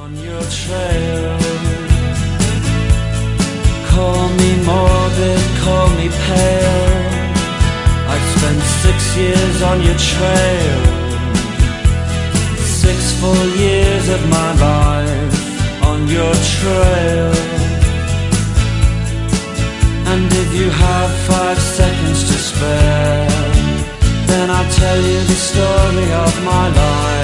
On your trail, call me morbid, call me pale. I've spent 6 years on your trail, 6 full years of my life on your trail. And if you have 5 seconds to spare, then I'll tell you the story of my life.